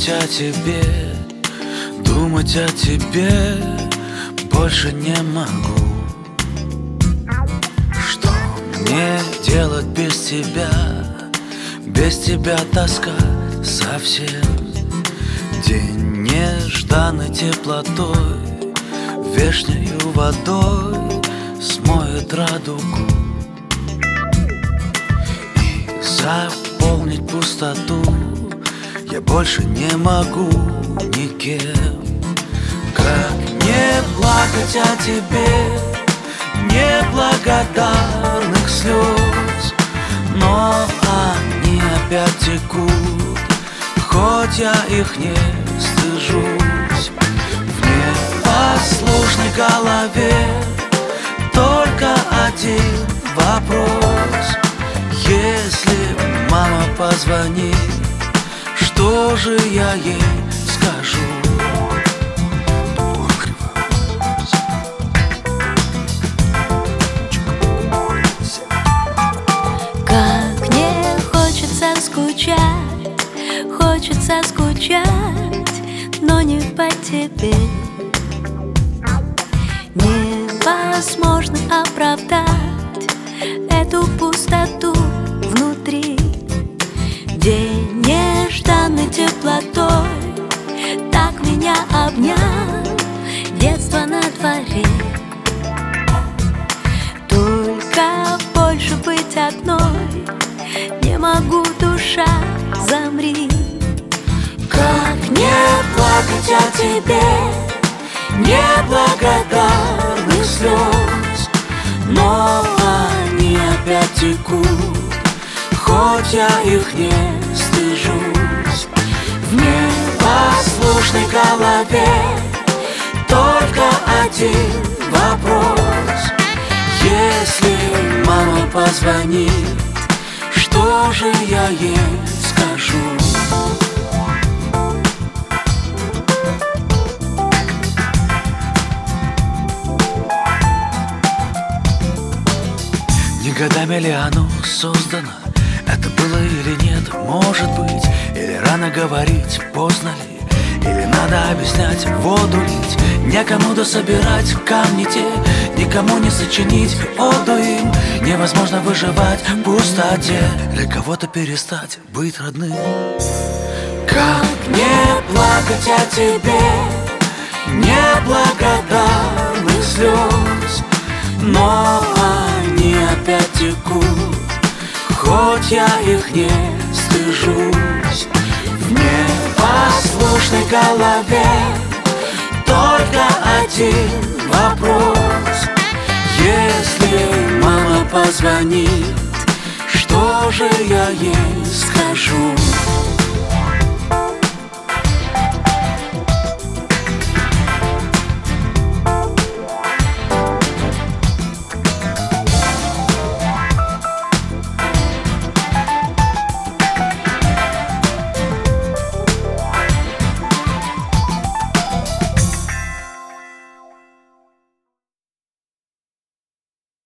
Думать о тебе, думать о тебе больше не могу. Что мне делать без тебя? Без тебя тоска совсем. День нежданной теплотой, вешнею водой смоет радугу. И заполнить пустоту я больше не могу никем. Как не плакать о тебе, неблагодарных слез, но они опять текут, хоть я их не стыжусь. В непослушной голове только один вопрос: если мама позвонит, что же я ей скажу? Как мне хочется скучать, но не по тебе. Невозможно оправдать эту пустоту внутри. День нежданной теплотой так меня обнял, детство на дворе. Только больше быть одной не могу, душа, замри. Как не плакать о тебе, неблагодарных слез, но они опять текут, хоть я их не стыжусь. В непослушной голове только один вопрос: если мама позвонит, что же я ей скажу? Не годами ли оно создано? Это было или нет? Может быть, или рано говорить, поздно ли? Или надо объяснять, воду лить? Некому дособирать камни те, никому не сочинить оду им. Невозможно выживать в пустоте, для кого-то перестать быть родным. Как не плакать о тебе, неблагодарных слез, но они опять текут, хоть я их не стыжусь. В непослушной голове только один вопрос: если мама позвонит, что же я ей скажу?